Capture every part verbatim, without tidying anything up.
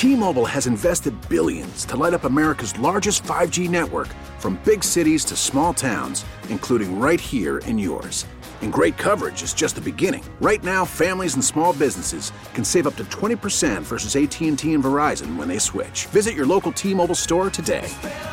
T-Mobile has invested billions to light up America's largest five G network, from big cities to small towns, including right here in yours. And great coverage is just the beginning. Right now, families and small businesses can save up to twenty percent versus A T and T and Verizon when they switch. Visit your local T-Mobile store today.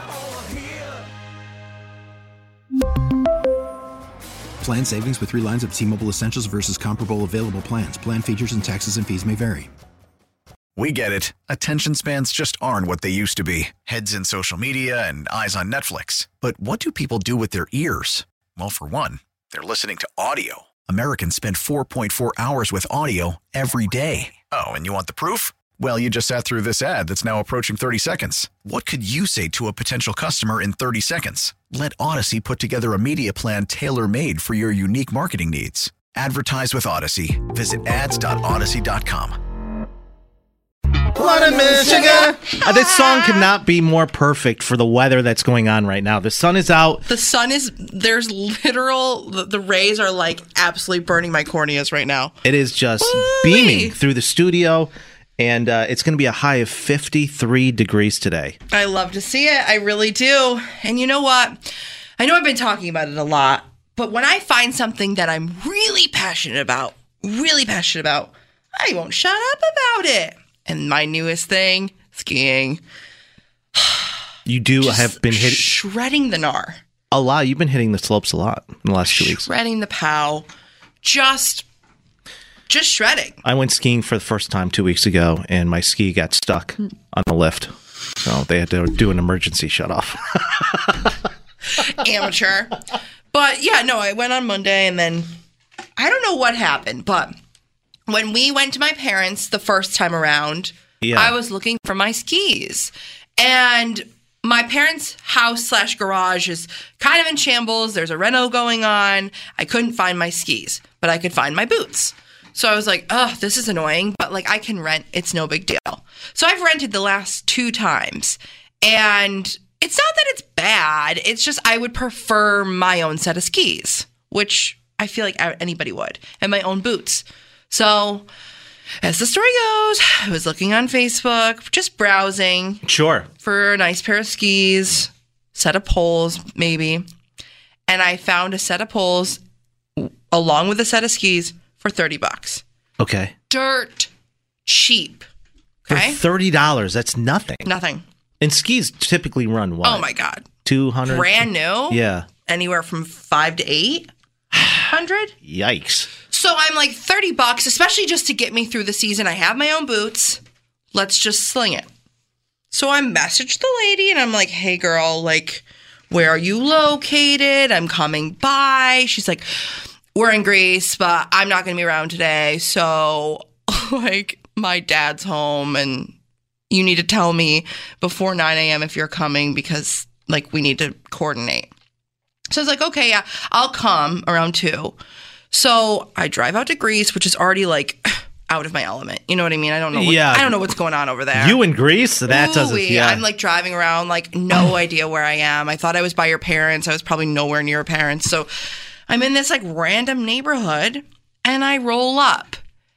Plan savings with three lines of T-Mobile Essentials versus comparable available plans. Plan features and taxes and fees may vary. We get it. Attention spans just aren't what they used to be. Heads in social media and eyes on Netflix. But what do people do with their ears? Well, for one, they're listening to audio. Americans spend four point four hours with audio every day. Oh, and you want the proof? Well, you just sat through this ad that's now approaching thirty seconds. What could you say to a potential customer in thirty seconds? Let Odyssey put together a media plan tailor-made for your unique marketing needs. Advertise with Odyssey. Visit ads dot odyssey dot com. Watermelon sugar. Uh, this song could not be more perfect for the weather that's going on right now. The sun is out. The sun is, there's literal, the, the rays are like absolutely burning my corneas right now. It is just Woo-wee. beaming through the studio, and uh, it's going to be a high of fifty-three degrees today. I love to see it. I really do. And you know what? I know I've been talking about it a lot, but when I find something that I'm really passionate about, really passionate about, I won't shut up about it. And my newest thing, skiing. You do Just have been hitting shredding the gnar. a lot. You've been hitting the slopes a lot in the last two weeks. Shredding the pow. Just, just shredding. I went skiing for the first time two weeks ago, and my ski got stuck on the lift. So they had to do an emergency shut off. Amateur. But yeah, no, I went on Monday, and then I don't know what happened, but when we went to my parents the first time around, Yeah. I was looking for my skis. And my parents' house slash garage is kind of in shambles. There's a reno going on. I couldn't find my skis, but I could find my boots. So I was like, oh, this is annoying, but like I can rent. It's no big deal. So I've rented the last two times. And it's not that it's bad. It's just I would prefer my own set of skis, which I feel like anybody would, and my own boots. So, as the story goes, I was looking on Facebook, just browsing. Sure. For a nice pair of skis, set of poles, maybe. And I found a set of poles along with a set of skis for thirty bucks. Okay. Dirt cheap. Okay. For thirty dollars, that's nothing. Nothing. And skis typically run what? Oh my God. two hundred Brand new? Yeah. Anywhere from five to eight hundred. Yikes. So I'm like thirty bucks, especially just to get me through the season. I have my own boots. Let's just sling it. So I messaged the lady and I'm like, hey girl, like, where are you located? I'm coming by. She's like, we're in Greece, but I'm not going to be around today. So like my dad's home and you need to tell me before nine a.m. if you're coming because like we need to coordinate. So I was like, okay, yeah, I'll come around two. So I drive out to Greece, which is already like out of my element. You know what I mean? I don't know. What, Yeah. I don't know what's going on over there. You in Greece? That doesn't. Ooh-wee. Yeah. I'm like driving around, like no idea where I am. I thought I was by your parents. I was probably nowhere near your parents. So I'm in this like random neighborhood, and I roll up,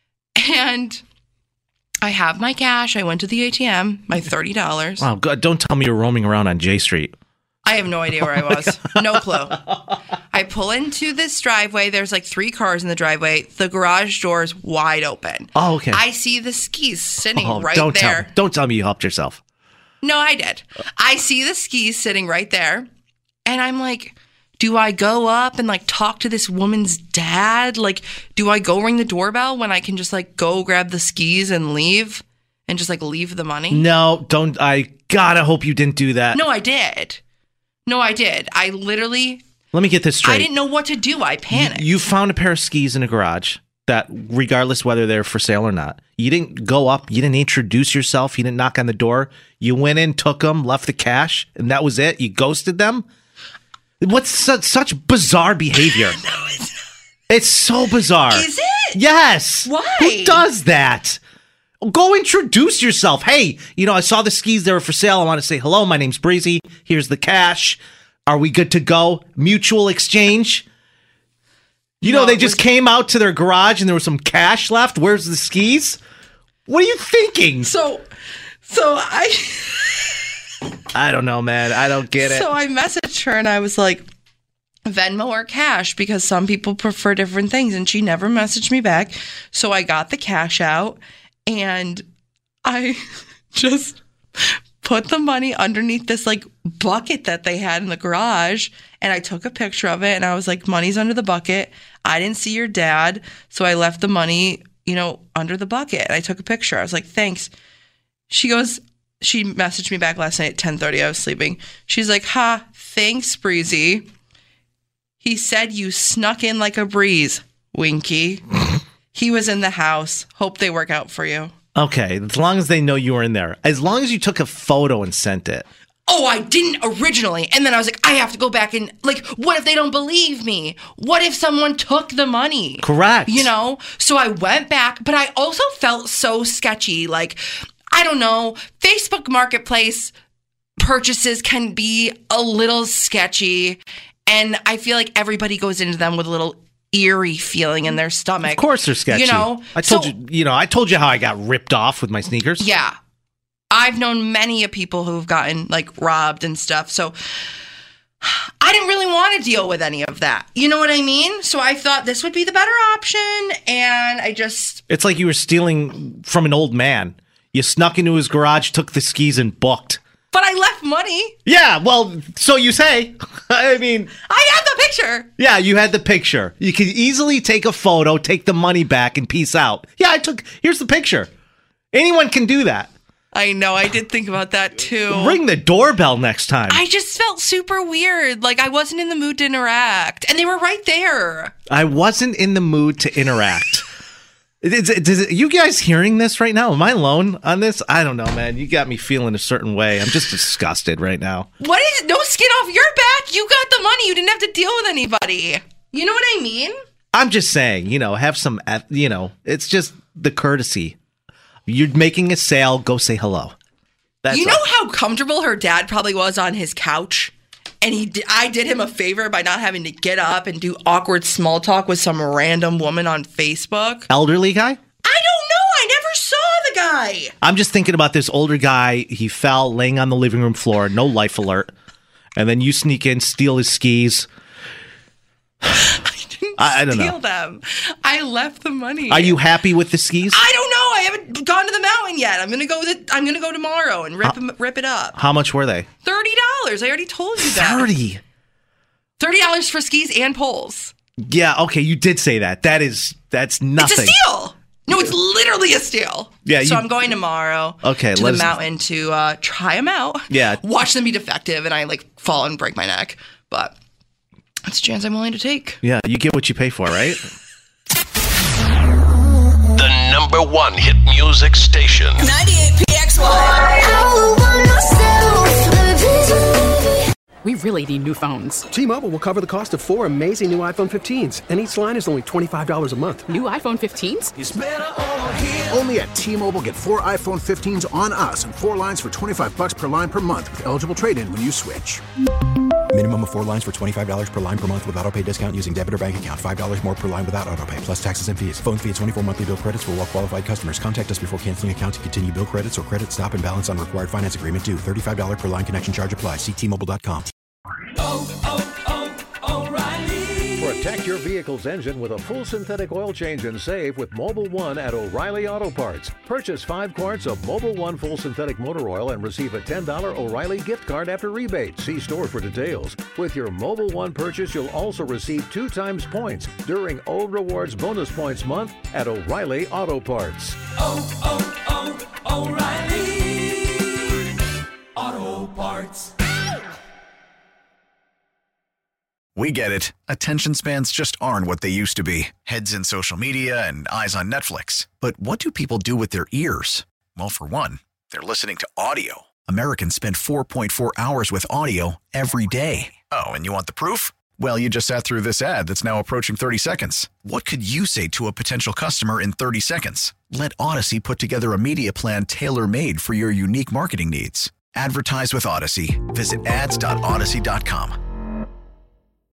and I have my cash. I went to the A T M, my thirty dollars. Wow. God, don't tell me you're roaming around on J Street. I have no idea where I was. No clue. I pull into this driveway. There's like three cars in the driveway. The garage door is wide open. Oh, okay. I see the skis sitting Oh, right don't there. Tell, don't tell me you helped yourself. No, I did. I see the skis sitting right there. And I'm like, do I go up and like talk to this woman's dad? Like, do I go ring the doorbell when I can just like go grab the skis and leave and just like leave the money? No, don't. I gotta hope you didn't do that. No, I did. No, I did. I literally... Let me get this straight. I didn't know what to do. I panicked. You, you found a pair of skis in a garage that, regardless whether they're for sale or not, you didn't go up, you didn't introduce yourself, you didn't knock on the door. You went in, took them, left the cash, and that was it? You ghosted them? What's such, such bizarre behavior? No, it's not. It's so bizarre. Is it? Yes. Why? Who does that? Go introduce yourself. Hey, you know, I saw the skis. They were for sale. I want to say hello. My name's Breezy. Here's the cash. Are we good to go? Mutual exchange. You No, know, they it just was- came out to their garage and there was some cash left. Where's the skis? What are you thinking? So, So I I don't know, man. I don't get it. So I messaged her and I was like, Venmo or cash, because some people prefer different things, and she never messaged me back. So I got the cash out and I just put the money underneath this like bucket that they had in the garage, and I took a picture of it and I was like, money's under the bucket. I didn't see your dad, so I left the money, you know, under the bucket. And I took a picture. I was like, thanks. She goes, she messaged me back last night at ten thirty. I was sleeping. She's like, ha, thanks, Breezy. He said you snuck in like a breeze, Winky. He was in the house. Hope they work out for you. Okay, as long as they know you were in there. As long as you took a photo and sent it. Oh, I didn't originally. And then I was like, I have to go back and, like, what if they don't believe me? What if someone took the money? Correct. You know? So I went back, but I also felt so sketchy. Like, I don't know, Facebook Marketplace purchases can be a little sketchy. And I feel like everybody goes into them with a little eerie feeling in their stomach. Of course they're sketchy. You know? I told so, you, you know, I told you how I got ripped off with my sneakers. Yeah. I've known many of people who've gotten like robbed and stuff. So I didn't really want to deal with any of that. You know what I mean? So I thought this would be the better option. And I just... It's like you were stealing from an old man. You snuck into his garage, took the skis, and booked. But I left money. Yeah, well, so you say. I mean... I have the picture. Yeah, you had the picture. You could easily take a photo, take the money back, and peace out. Yeah, I took... Here's the picture. Anyone can do that. I know, I did think about that too. Ring the doorbell next time. I just felt super weird. Like I wasn't in the mood to interact. And they were right there. I wasn't in the mood to interact. Is, is, is it, you guys hearing this right now? Am I alone on this? I don't know, man. You got me feeling a certain way. I'm just disgusted right now. What is no skin off your back? You got the money. You didn't have to deal with anybody. You know what I mean? I'm just saying, you know, have some, you know, it's just the courtesy. You're making a sale, go say hello. That's you know all. how comfortable her dad probably was on his couch? And he, did, I did him a favor by not having to get up and do awkward small talk with some random woman on Facebook. Elderly guy? I don't know. I never saw the guy. I'm just thinking about this older guy. He fell laying on the living room floor, no life alert. And then you sneak in, steal his skis. I didn't I, I don't steal know. them. I left the money. Are you happy with the skis? I don't know. I haven't gone to the mountain yet. I'm gonna go with it. I'm gonna go tomorrow and rip, uh, rip it up. How much were they? thirty dollars. I already told you that. thirty thirty dollars for skis and poles. Yeah, okay, you did say that. That is, that's nothing. It's a steal. No, it's literally a steal. Yeah. So you, I'm going tomorrow okay, to the mountain to uh, try them out. Yeah. Watch them be defective and I like fall and break my neck. But that's a chance I'm willing to take. Yeah, you get what you pay for, right? The number one hit music station. ninety-eight P X Y. We really need new phones. T-Mobile will cover the cost of four amazing new iPhone fifteens, and each line is only twenty-five dollars a month. New iPhone fifteens? It's better over here. Only at T-Mobile, get four iPhone fifteens on us and four lines for twenty-five bucks per line per month with eligible trade-in when you switch. Minimum of four lines for twenty-five dollars per line per month with autopay discount using debit or bank account. five dollars more per line without autopay, plus taxes and fees. Phone fee at twenty-four monthly bill credits for well-qualified customers. Contact us before canceling account to continue bill credits or credit stop and balance on required finance agreement due. thirty-five dollars per line connection charge applies. See T Mobile dot com. Oh, oh, oh, O'Reilly. Protect your vehicle's engine with a full synthetic oil change and save with Mobil one at O'Reilly Auto Parts. Purchase five quarts of Mobil one full synthetic motor oil and receive a ten dollars O'Reilly gift card after rebate. See store for details. With your Mobil one purchase, you'll also receive two times points during O Rewards Bonus Points Month at O'Reilly Auto Parts. Oh, oh, oh, O'Reilly Auto Parts. We get it. Attention spans just aren't what they used to be. Heads in social media and eyes on Netflix. But what do people do with their ears? Well, for one, they're listening to audio. Americans spend four point four hours with audio every day. Oh, and you want the proof? Well, you just sat through this ad that's now approaching thirty seconds. What could you say to a potential customer in thirty seconds? Let Odyssey put together a media plan tailor-made for your unique marketing needs. Advertise with Odyssey. Visit ads dot odyssey dot com.